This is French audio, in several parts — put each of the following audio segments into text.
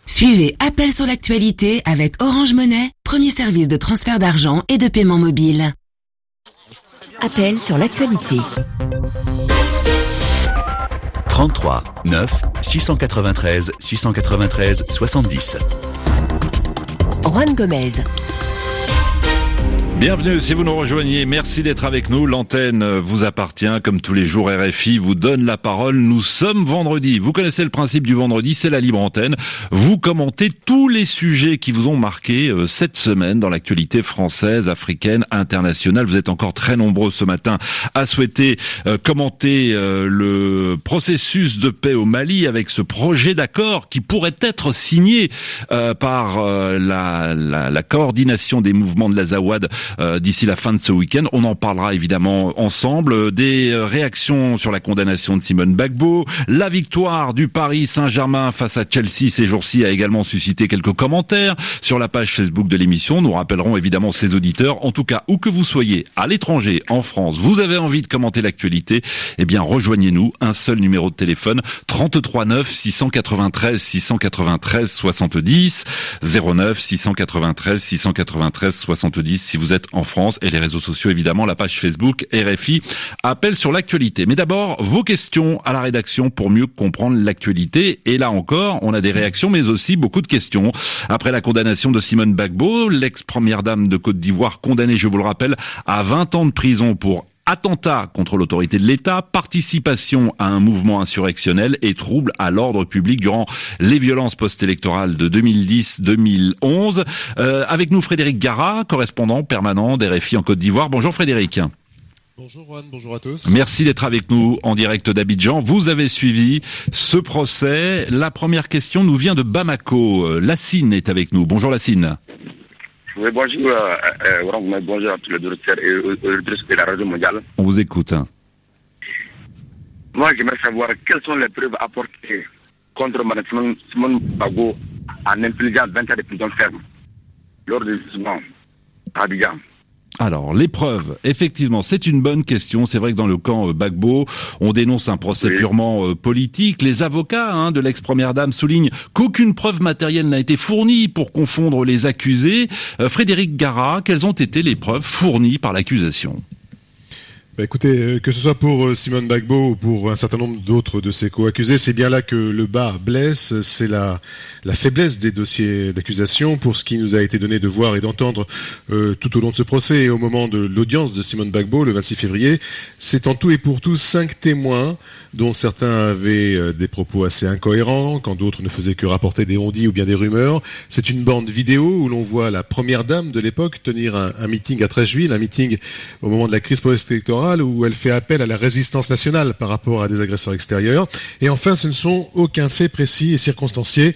Suivez Appel sur l'actualité avec Orange Money, premier service de transfert d'argent et de paiement mobile. Appel sur l'actualité. 33 9 693 693 70. Juan Gomez. Bienvenue, si vous nous rejoignez, merci d'être avec nous. L'antenne vous appartient, comme tous les jours RFI vous donne la parole. Nous sommes vendredi. Vous connaissez le principe du vendredi, c'est la libre antenne. Vous commentez tous les sujets qui vous ont marqué cette semaine dans l'actualité française, africaine, internationale. Vous êtes encore très nombreux ce matin à souhaiter commenter le processus de paix au Mali avec ce projet d'accord qui pourrait être signé par la coordination des mouvements de l'Azawad d'ici la fin de ce week-end. On en parlera évidemment ensemble. Des réactions sur la condamnation de Simone Gbagbo. La victoire du Paris Saint-Germain face à Chelsea ces jours-ci a également suscité quelques commentaires sur la page Facebook de l'émission. Nous rappellerons évidemment ses auditeurs. En tout cas, où que vous soyez, à l'étranger, en France, vous avez envie de commenter l'actualité, eh bien rejoignez-nous. Un seul numéro de téléphone, 33 9 693 693 70 09 693 693 70 si vous êtes en France, et les réseaux sociaux évidemment, la page Facebook RFI Appel sur l'actualité. Mais d'abord, vos questions à la rédaction pour mieux comprendre l'actualité. Et là encore, on a des réactions mais aussi beaucoup de questions. Après la condamnation de Simone Gbagbo, l'ex-première dame de Côte d'Ivoire condamnée, je vous le rappelle, à 20 ans de prison pour attentat contre l'autorité de l'État, participation à un mouvement insurrectionnel et trouble à l'ordre public durant les violences post-électorales de 2010-2011. Avec nous Frédéric Gara, correspondant permanent d'RFI en Côte d'Ivoire. Bonjour Frédéric. Bonjour Juan, bonjour à tous. Merci d'être avec nous en direct d'Abidjan. Vous avez suivi ce procès. La première question nous vient de Bamako. Lassine est avec nous. Bonjour Lassine. Oui, bonjour, bonjour à tous les directeurs et auditrices de la radio mondiale. On vous écoute. Moi, j'aimerais savoir quelles sont les preuves apportées contre Mme Simone Gbagbo en infligeant 20 ans de prison ferme lors du jugement à Abidjan. Alors, les preuves, effectivement, c'est une bonne question. C'est vrai que dans le camp Gbagbo, on dénonce un procès purement politique. Les avocats de l'ex-première dame soulignent qu'aucune preuve matérielle n'a été fournie pour confondre les accusés. Frédéric Gara, quelles ont été les preuves fournies par l'accusation ? Écoutez, que ce soit pour Simone Gbagbo ou pour un certain nombre d'autres de ses co-accusés, c'est bien là que le bas blesse, c'est la faiblesse des dossiers d'accusation. Pour ce qui nous a été donné de voir et d'entendre tout au long de ce procès et au moment de l'audience de Simone Gbagbo le 26 février, c'est en tout et pour tout 5 témoins, dont certains avaient des propos assez incohérents, quand d'autres ne faisaient que rapporter des on-dit ou bien des rumeurs. C'est une bande vidéo où l'on voit la première dame de l'époque tenir un meeting à Treichville, un meeting au moment de la crise post-électorale, où elle fait appel à la résistance nationale par rapport à des agresseurs extérieurs. Et enfin, ce ne sont aucun fait précis et circonstancié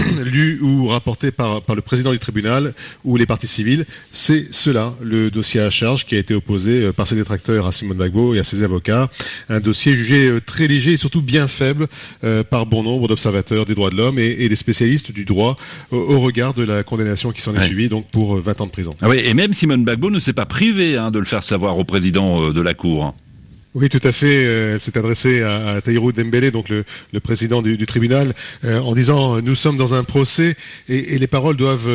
lu ou rapporté par le président du tribunal ou les parties civiles. C'est cela, le dossier à charge qui a été opposé par ses détracteurs à Simone Gbagbo et à ses avocats. Un dossier jugé très léger et surtout bien faible par bon nombre d'observateurs des droits de l'homme et des spécialistes du droit au regard de la condamnation qui s'en est suivie, donc pour 20 ans de prison. Ah oui, et même Simone Gbagbo ne s'est pas privée de le faire savoir au président de la Cour. Oui, tout à fait. Elle s'est adressée à Tahirou Dembélé, donc le président du tribunal, en disant nous sommes dans un procès et les paroles doivent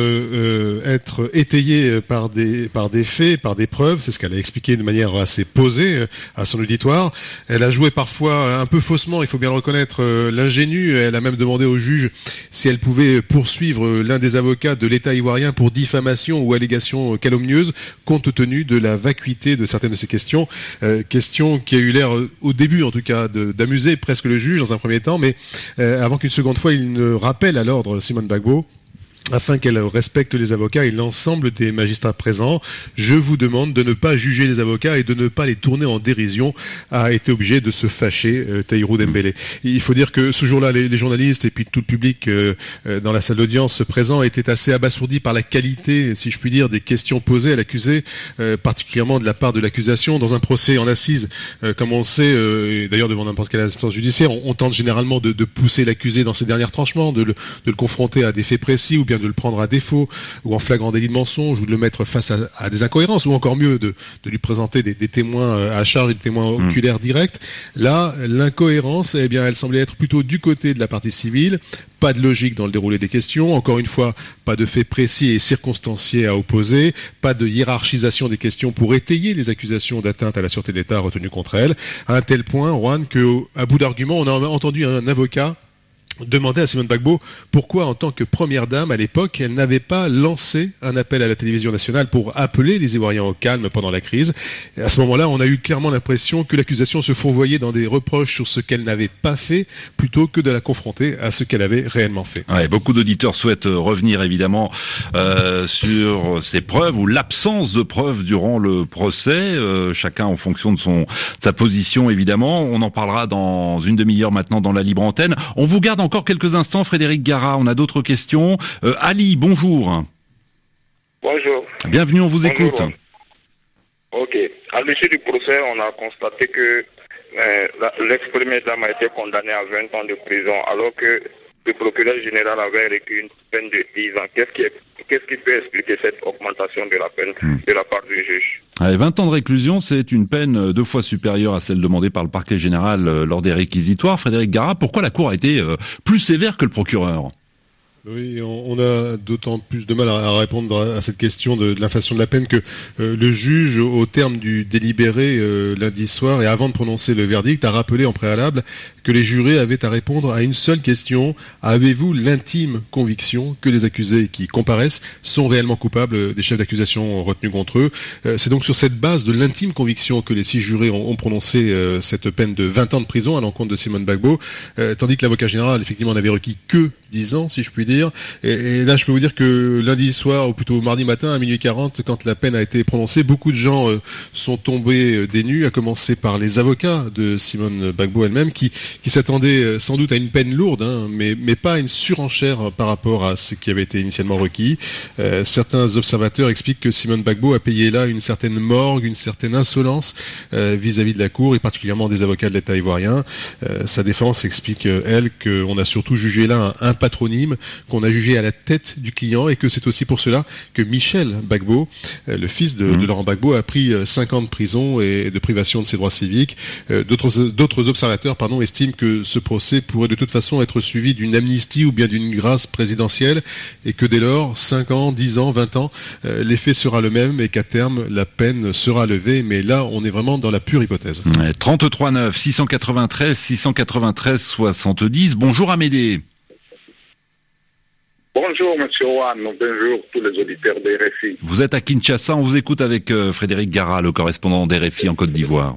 être étayées par des faits, par des preuves. C'est ce qu'elle a expliqué de manière assez posée à son auditoire. Elle a joué parfois un peu faussement, il faut bien le reconnaître, l'ingénue. Elle a même demandé au juge si elle pouvait poursuivre l'un des avocats de l'État ivoirien pour diffamation ou allégation calomnieuse, compte tenu de la vacuité de certaines de ces questions. Questions qui a eu l'air, au début en tout cas, d'amuser presque le juge dans un premier temps, mais avant qu'une seconde fois il ne rappelle à l'ordre Simone Gbagbo, afin qu'elle respecte les avocats et l'ensemble des magistrats présents. Je vous demande de ne pas juger les avocats et de ne pas les tourner en dérision, a été obligé de se fâcher Tahirou Dembélé. Il faut dire que ce jour-là, les journalistes et puis tout le public dans la salle d'audience présent étaient assez abasourdis par la qualité, si je puis dire, des questions posées à l'accusé, particulièrement de la part de l'accusation. Dans un procès en assises, comme on le sait, et d'ailleurs devant n'importe quelle instance judiciaire, on tente généralement de pousser l'accusé dans ses derniers tranchements, de le confronter à des faits précis ou bien de le prendre à défaut ou en flagrant délit de mensonge ou de le mettre face à des incohérences ou encore mieux de lui présenter des témoins à charge, des témoins oculaires directs. Là, l'incohérence, eh bien, elle semblait être plutôt du côté de la partie civile. Pas de logique dans le déroulé des questions. Encore une fois, pas de faits précis et circonstanciés à opposer. Pas de hiérarchisation des questions pour étayer les accusations d'atteinte à la sûreté de l'État retenues contre elle. À un tel point, Juan, qu'à bout d'arguments, on a entendu un avocat demander à Simone Gbagbo pourquoi, en tant que première dame à l'époque, elle n'avait pas lancé un appel à la télévision nationale pour appeler les Ivoiriens au calme pendant la crise. Et à ce moment-là, on a eu clairement l'impression que l'accusation se fourvoyait dans des reproches sur ce qu'elle n'avait pas fait, plutôt que de la confronter à ce qu'elle avait réellement fait. Ouais, beaucoup d'auditeurs souhaitent revenir évidemment sur ces preuves ou l'absence de preuves durant le procès, chacun en fonction de sa position évidemment. On en parlera dans une demi-heure maintenant dans la libre antenne. On vous garde encore quelques instants, Frédéric Gara, on a d'autres questions. Ali, bonjour. Bonjour. Bienvenue, on vous écoute. Ok. À l'issue du procès, on a constaté que l'ex-première dame a été condamnée à 20 ans de prison, alors que le procureur général avait requis une peine de 10 ans. Qu'est-ce qui peut expliquer cette augmentation de la peine de la part du juge? 20 ans de réclusion, c'est une peine 2 fois supérieure à celle demandée par le parquet général lors des réquisitoires. Frédéric Gara, pourquoi la Cour a été plus sévère que le procureur ? Oui, on a d'autant plus de mal à répondre à cette question de l'inflation de la peine que le juge, au terme du délibéré lundi soir et avant de prononcer le verdict, a rappelé en préalable que les jurés avaient à répondre à une seule question: avez-vous l'intime conviction que les accusés qui comparaissent sont réellement coupables des chefs d'accusation retenus contre eux? C'est donc sur cette base de l'intime conviction que les 6 jurés ont prononcé cette peine de 20 ans de prison à l'encontre de Simone Gbagbo, tandis que l'avocat général effectivement n'avait requis que 10 ans, si je puis dire. Et là, je peux vous dire que lundi soir, ou plutôt mardi matin, à 12h40, quand la peine a été prononcée, beaucoup de gens sont tombés des nues, à commencer par les avocats de Simone Gbagbo elle-même, qui s'attendaient sans doute à une peine lourde, mais pas à une surenchère par rapport à ce qui avait été initialement requis. Certains observateurs expliquent que Simone Gbagbo a payé là une certaine morgue, une certaine insolence vis-à-vis de la Cour, et particulièrement des avocats de l'État ivoirien. Sa défense explique, elle, qu'on a surtout jugé là un patronyme, qu'on a jugé à la tête du client, et que c'est aussi pour cela que Michel Gbagbo, le fils de Laurent Gbagbo, a pris 5 ans de prison et de privation de ses droits civiques. D'autres observateurs estiment que ce procès pourrait de toute façon être suivi d'une amnistie ou bien d'une grâce présidentielle, et que dès lors, 5 ans, 10 ans, 20 ans, l'effet sera le même et qu'à terme, la peine sera levée. Mais là, on est vraiment dans la pure hypothèse. 33 9 693 693 70. Bonjour Amédée. Bonjour, monsieur Juan. Bonjour tous les auditeurs d'RFI. Vous êtes à Kinshasa, on vous écoute avec Frédéric Gara, le correspondant d'RFI en Côte d'Ivoire.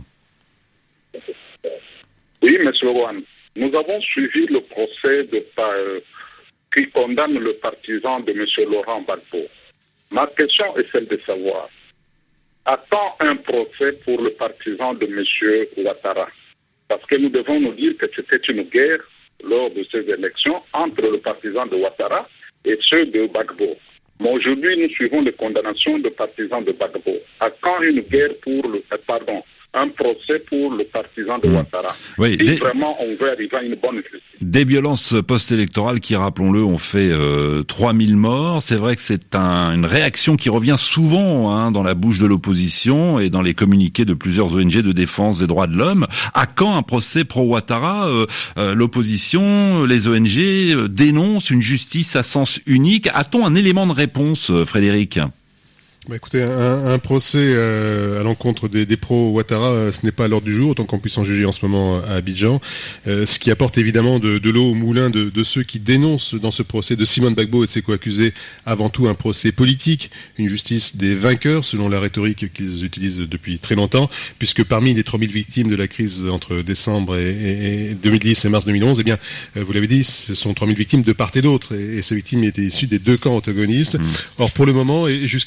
Oui, monsieur Juan. Nous avons suivi le procès qui condamne le partisan de monsieur Laurent Gbagbo. Ma question est celle de savoir, a-t-on un procès pour le partisan de monsieur Ouattara? Parce que nous devons nous dire que c'était une guerre lors de ces élections entre le partisan de Ouattara et ceux de Gbagbo. Mais aujourd'hui, nous suivons les condamnations de partisans de Gbagbo. À quand une guerre un procès pour le partisan de Ouattara? Oui, si vraiment on veut arriver à une bonne justice. Des violences post-électorales qui, rappelons-le, ont fait 3000 morts. C'est vrai que c'est une réaction qui revient souvent dans la bouche de l'opposition et dans les communiqués de plusieurs ONG de défense des droits de l'homme. À quand un procès pro-Ouattara? L'opposition, les ONG dénoncent une justice à sens unique. A-t-on un élément de réponse, Frédéric? Écoutez, un procès à l'encontre des pro-Ouattara, ce n'est pas à l'ordre du jour, autant qu'on puisse en juger en ce moment à Abidjan. Ce qui apporte évidemment de l'eau au moulin de ceux qui dénoncent dans ce procès de Simone Gbagbo et de ses co-accusés avant tout un procès politique, une justice des vainqueurs, selon la rhétorique qu'ils utilisent depuis très longtemps, puisque parmi les 3000 victimes de la crise entre décembre et 2010 et mars 2011, eh bien, vous l'avez dit, ce sont 3000 victimes de part et d'autre, et ces victimes étaient issues des 2 camps antagonistes. Or, pour le moment, et jusqu'à preuve du contraire,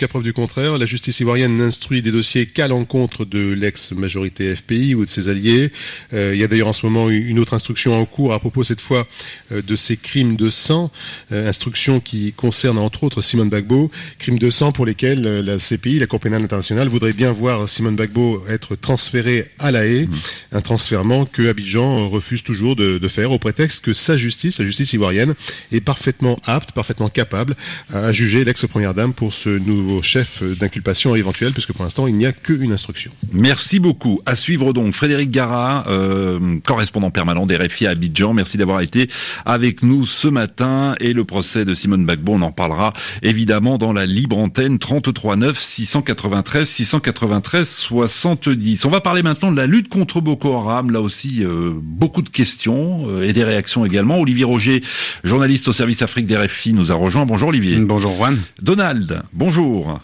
contraire. La justice ivoirienne n'instruit des dossiers qu'à l'encontre de l'ex-majorité FPI ou de ses alliés. Il y a d'ailleurs en ce moment une autre instruction en cours à propos cette fois de ces crimes de sang, instruction qui concerne entre autres Simone Gbagbo, crimes de sang pour lesquels la CPI, la Cour pénale internationale, voudrait bien voir Simone Gbagbo être transférée à La Haye, un transfèrement que Abidjan refuse toujours de faire au prétexte que sa justice, la justice ivoirienne, est parfaitement apte, parfaitement capable à juger l'ex-première dame pour ce nouveau chef d'inculpation éventuel, puisque pour l'instant il n'y a qu'une instruction. Merci beaucoup. À suivre donc Frédéric Gara, correspondant permanent des RFI à Abidjan. Merci d'avoir été avec nous ce matin. Et le procès de Simone Gbagbo, on en parlera évidemment dans la libre antenne 33 9 693 693 70. On va parler maintenant de la lutte contre Boko Haram. Là aussi, beaucoup de questions et des réactions également. Olivier Roger, journaliste au service Afrique des RFI, nous a rejoint. Bonjour Olivier. Bonjour Juan. Donald, bonjour.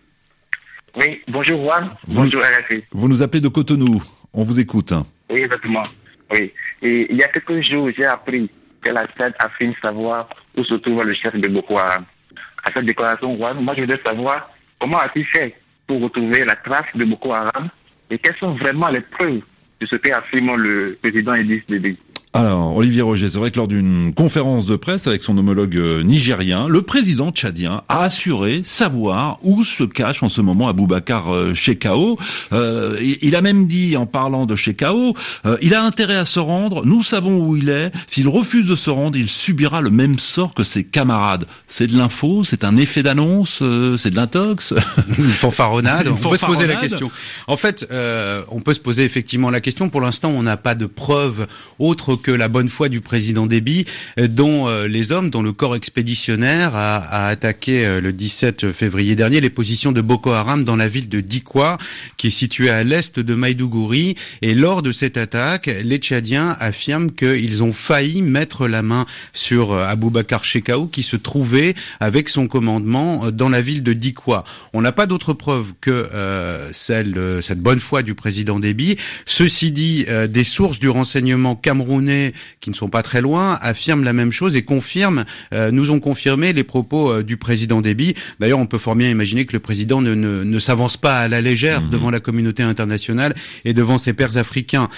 Oui, bonjour Juan. Bonjour RFI. Vous nous appelez de Cotonou. On vous écoute. Oui, exactement. Oui. Et il y a quelques jours, j'ai appris que la SED affirme savoir où se trouve le chef de Boko Haram. À cette déclaration, Juan, moi je voudrais savoir comment a-t-il fait pour retrouver la trace de Boko Haram et quelles sont vraiment les preuves de ce qu'affirme le président Idriss Déby. Alors, Olivier Roger, c'est vrai que lors d'une conférence de presse avec son homologue nigérien, le président tchadien a assuré savoir où se cache en ce moment Aboubacar Shekau. Il a même dit, en parlant de Shekau, il a intérêt à se rendre, nous savons où il est, s'il refuse de se rendre, il subira le même sort que ses camarades. C'est de l'info, c'est un effet d'annonce, c'est de l'intox. Une fanfaronnade, on peut se poser la question. En fait, on peut se poser effectivement la question. Pour l'instant, on n'a pas de preuves autres que la bonne foi du président Déby, dont le corps expéditionnaire a attaqué le 17 février dernier les positions de Boko Haram dans la ville de Dikwa, qui est située à l'est de Maïdougouri. Et lors de cette attaque, les Tchadiens affirment qu'ils ont failli mettre la main sur Aboubacar Shekau, qui se trouvait avec son commandement dans la ville de Dikwa. On n'a pas d'autre preuve que cette bonne foi du président Déby. Ceci dit, des sources du renseignement camerounais qui ne sont pas très loin affirment la même chose et nous ont confirmé les propos du président Déby. D'ailleurs, on peut fort bien imaginer que le président ne s'avance pas à la légère devant la communauté internationale et devant ses pairs africains.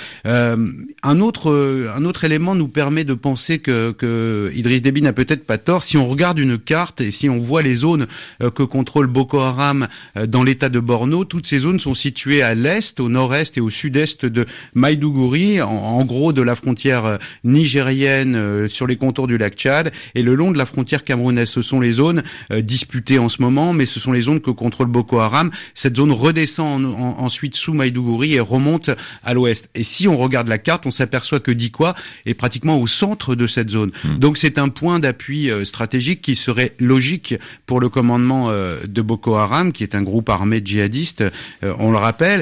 Un autre élément nous permet de penser que Idriss Déby n'a peut-être pas tort. Si on regarde une carte et si on voit les zones que contrôle Boko Haram dans l'état de Borno, toutes ces zones sont situées à l'est, au nord-est et au sud-est de Maïdougouri, en gros de la frontière nigérienne sur les contours du lac Tchad et le long de la frontière camerounaise. Ce sont les zones disputées en ce moment, mais ce sont les zones que contrôle Boko Haram. Cette zone redescend ensuite sous Maïdougouri et remonte à l'ouest. Et si on regarde la carte, on s'aperçoit que Dikwa est pratiquement au centre de cette zone. Donc c'est un point d'appui stratégique qui serait logique pour le commandement de Boko Haram, qui est un groupe armé djihadiste, on le rappelle.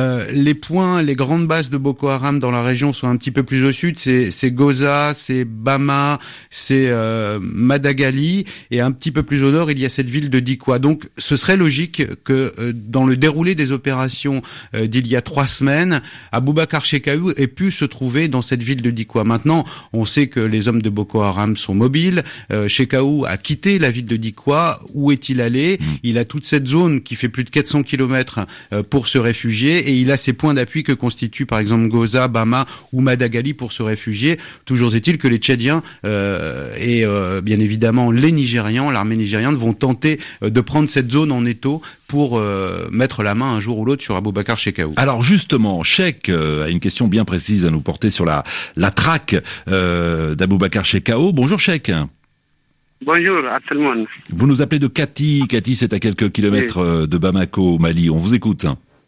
Les grandes bases de Boko Haram dans la région sont un petit peu plus au sud. C'est Goza, c'est Bama, c'est Madagali, et un petit peu plus au nord, il y a cette ville de Dikwa. Donc, ce serait logique que dans le déroulé des opérations d'il y a 3 semaines, Aboubacar Shekau ait pu se trouver dans cette ville de Dikwa. Maintenant, on sait que les hommes de Boko Haram sont mobiles. Shekau a quitté la ville de Dikwa. Où est-il allé? Il a toute cette zone qui fait plus de 400 kilomètres pour se réfugier, et il a ces points d'appui que constituent par exemple Goza, Bama ou Madagali pour se réfugier. Toujours est-il que les Tchadiens et bien évidemment les Nigérians, l'armée nigériane, vont tenter de prendre cette zone en étau pour mettre la main un jour ou l'autre sur Aboubacar Shekau. Alors justement, Cheikh a une question bien précise à nous porter sur la traque d'Aboubacar Shekau. Bonjour Cheikh. Bonjour à tout le monde. Vous nous appelez de Kati. Kati, c'est à quelques kilomètres de Bamako, au Mali. On vous écoute.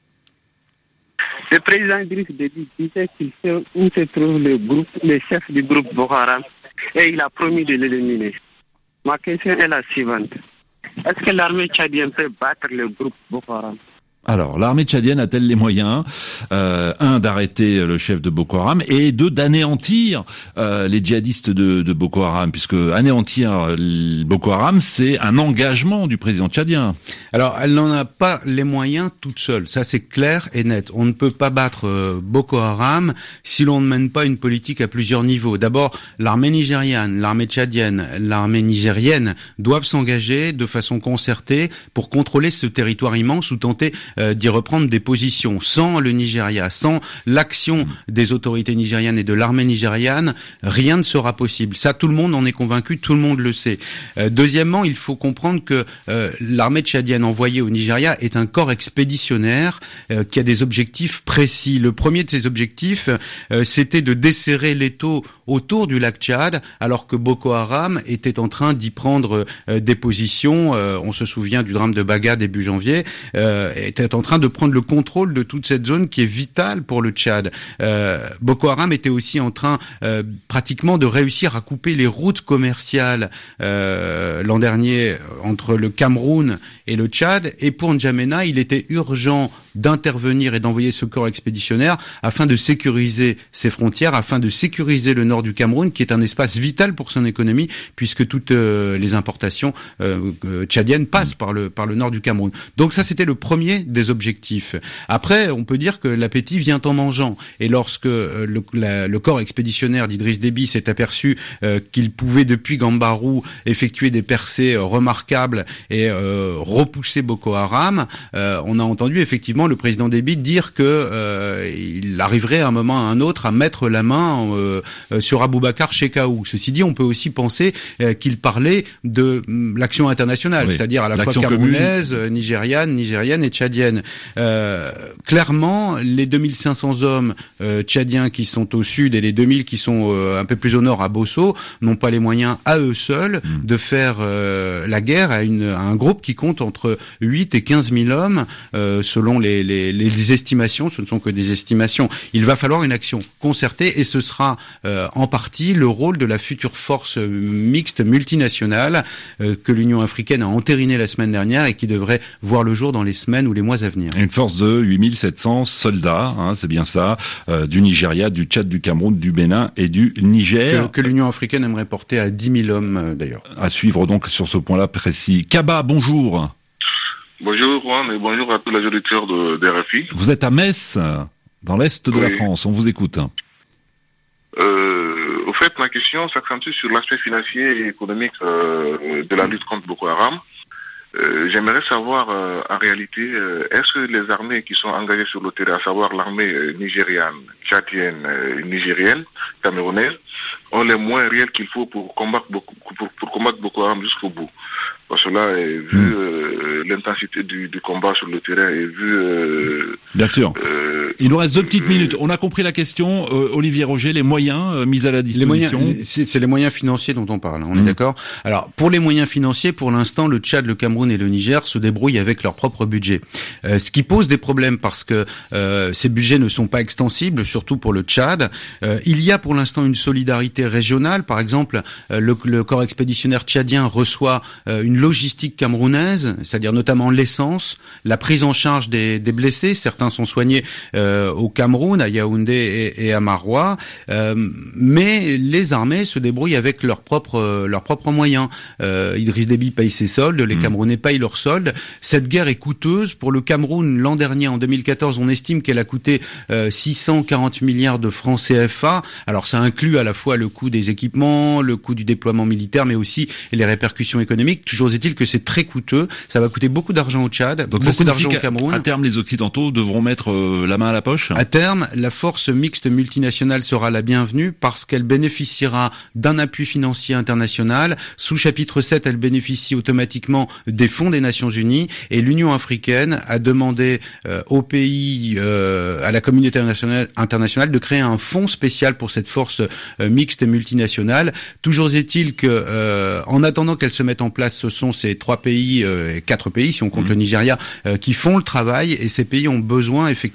Le président Idriss Déby disait qu'il sait où se trouve le chef du groupe Boko Haram et il a promis de l'éliminer. Ma question est la suivante. Est-ce que l'armée tchadienne peut battre le groupe Boko Haram? Alors, l'armée tchadienne a-t-elle les moyens, d'arrêter le chef de Boko Haram et d'anéantir les djihadistes de Boko Haram, puisque anéantir Boko Haram, c'est un engagement du président tchadien. Alors, elle n'en a pas les moyens toute seule, ça c'est clair et net. On ne peut pas battre Boko Haram si l'on ne mène pas une politique à plusieurs niveaux. D'abord, l'armée nigériane, l'armée tchadienne, l'armée nigérienne doivent s'engager de façon concertée pour contrôler ce territoire immense ou tenter d'y reprendre des positions. Sans le Nigeria, sans l'action des autorités nigérianes et de l'armée nigériane, rien ne sera possible. Ça, tout le monde en est convaincu, tout le monde le sait. Deuxièmement, il faut comprendre que l'armée tchadienne envoyée au Nigeria est un corps expéditionnaire qui a des objectifs précis. Le premier de ces objectifs, c'était de desserrer l'étau autour du lac Tchad, alors que Boko Haram était en train d'y prendre des positions. On se souvient du drame de Baga début janvier, était en train de prendre le contrôle de toute cette zone qui est vitale pour le Tchad. Boko Haram était aussi en train pratiquement de réussir à couper les routes commerciales l'an dernier entre le Cameroun et le Tchad. Et pour N'Djamena, il était urgent d'intervenir et d'envoyer ce corps expéditionnaire afin de sécuriser ses frontières, afin de sécuriser le nord du Cameroun, qui est un espace vital pour son économie, puisque toutes les importations tchadiennes passent par le nord du Cameroun. Donc ça, c'était le premier des objectifs. Après, on peut dire que l'appétit vient en mangeant. Et lorsque le corps expéditionnaire d'Idriss Déby s'est aperçu qu'il pouvait, depuis Gambarou, effectuer des percées remarquables et repousser Boko Haram, on a entendu effectivement le président Déby dire que il arriverait à un moment ou à un autre à mettre la main sur Aboubacar Shekau. Ceci dit, on peut aussi penser qu'il parlait de l'action internationale, oui, c'est-à-dire à la fois camerounaise, nigériane et tchadienne. Clairement, les 2500 hommes tchadiens qui sont au sud et les 2000 qui sont un peu plus au nord à Bosso n'ont pas les moyens à eux seuls de faire la guerre à un groupe qui compte entre 8 et 15 000 hommes selon les estimations. Ce ne sont que des estimations. Il va falloir une action concertée et ce sera en partie le rôle de la future force mixte multinationale que l'Union africaine a entériné la semaine dernière et qui devrait voir le jour dans les semaines ou les mois à venir. Une force de 8700 soldats, c'est bien ça, du Nigeria, du Tchad, du Cameroun, du Bénin et du Niger. Que l'Union africaine aimerait porter à 10 000 hommes d'ailleurs. À suivre donc sur ce point-là précis. Kaba, bonjour. Bonjour Juan et bonjour à tous les auditeurs de RFI. Vous êtes à Metz, dans l'est de la France, on vous écoute. Au fait, ma question s'accentue sur l'aspect financier et économique de la lutte contre Boko Haram. J'aimerais savoir, en réalité, est-ce que les armées qui sont engagées sur le terrain, à savoir l'armée nigériane, tchadienne, nigérienne, camerounaise, ont les moyens réels qu'il faut pour combattre Boko Haram jusqu'au bout? Parce que là, vu l'intensité du combat sur le terrain et vu... Bien sûr. Il nous reste 2 petites minutes. On a compris la question. Olivier Roger, les moyens mis à la disposition. C'est les moyens financiers dont on parle. On est d'accord. Alors, pour les moyens financiers, pour l'instant, le Tchad, le Cameroun et le Niger se débrouillent avec leur propre budget. Ce qui pose des problèmes parce que ces budgets ne sont pas extensibles, surtout pour le Tchad. Il y a pour l'instant une solidarité régionale. Par exemple, le corps expéditionnaire tchadien reçoit une logistique camerounaise, c'est-à-dire notamment l'essence, la prise en charge des blessés. Certains sont soignés au Cameroun, à Yaoundé et à Maroua, mais les armées se débrouillent avec leurs propres moyens. Idriss Déby paye ses soldes, les Camerounais payent leurs soldes. Cette guerre est coûteuse. Pour le Cameroun, l'an dernier, en 2014, on estime qu'elle a coûté 640 milliards de francs CFA. Alors ça inclut à la fois le coût des équipements, le coût du déploiement militaire, mais aussi les répercussions économiques. Toujours est-il que c'est très coûteux. Ça va coûter beaucoup d'argent au Tchad, donc beaucoup d'argent au Cameroun. À terme, les Occidentaux devront mettre la main à la poche. À terme, la force mixte multinationale sera la bienvenue parce qu'elle bénéficiera d'un appui financier international. Sous chapitre 7, elle bénéficie automatiquement des fonds des Nations Unies et l'Union africaine a demandé aux pays, à la communauté internationale de créer un fonds spécial pour cette force mixte multinationale. Toujours est-il que, en attendant qu'elle se mette en place, ce sont ces 4 pays, si on compte le Nigeria, qui font le travail et ces pays ont besoin effectivement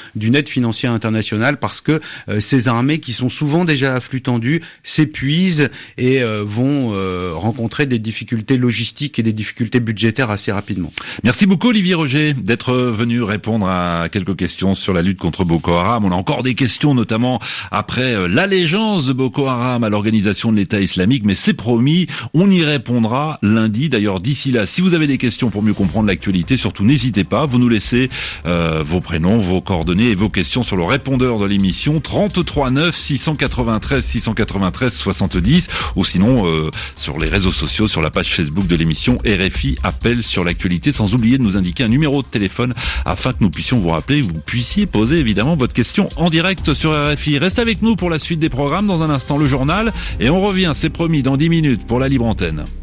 d'une aide financière internationale parce que ces armées qui sont souvent déjà à flux tendu s'épuisent et vont rencontrer des difficultés logistiques et des difficultés budgétaires assez rapidement. Merci beaucoup Olivier Roger d'être venu répondre à quelques questions sur la lutte contre Boko Haram. On a encore des questions, notamment après l'allégeance de Boko Haram à l'organisation de l'État islamique, mais c'est promis, on y répondra lundi. D'ailleurs, d'ici là, si vous avez des questions pour mieux comprendre l'actualité, surtout n'hésitez pas, vous nous laissez vos prénoms, vos coordonnées et vos questions sur le répondeur de l'émission 33 9 693 693 70, ou sinon sur les réseaux sociaux, sur la page Facebook de l'émission RFI Appel sur l'actualité, sans oublier de nous indiquer un numéro de téléphone afin que nous puissions vous rappeler, vous puissiez poser évidemment votre question en direct sur RFI. Reste avec nous pour la suite des programmes. Dans un instant, le journal, et on revient, c'est promis, dans 10 minutes pour la libre antenne.